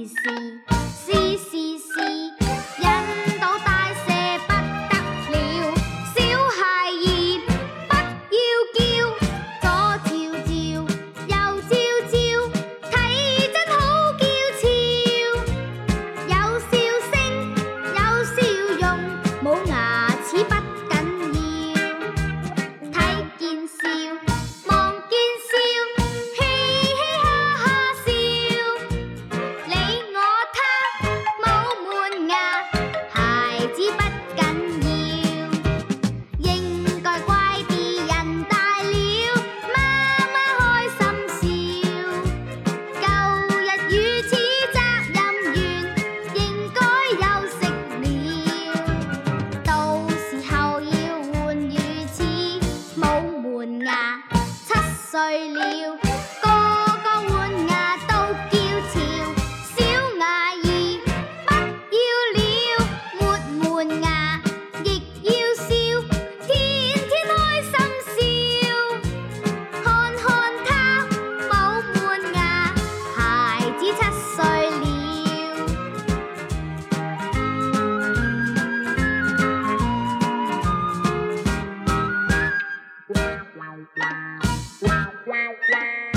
引到大蛇不得了。小孩兒不要叫，左照照，右照照，睇真好嬌俏。有笑聲，有笑容，冇牙齒不緊要。睇見笑，望見笑，嘻嘻哈哈笑。你我他冇門牙，孩子不緊要。應該乖啲，人大了，媽媽開心笑。舊日如此責任完，應該休息了。到時候要換乳齒，冇門牙，7歲了，個個換牙都嬌俏。小牙兒不要了，沒門牙亦要笑，天天開心笑。看看他冇門牙，孩子7歲了。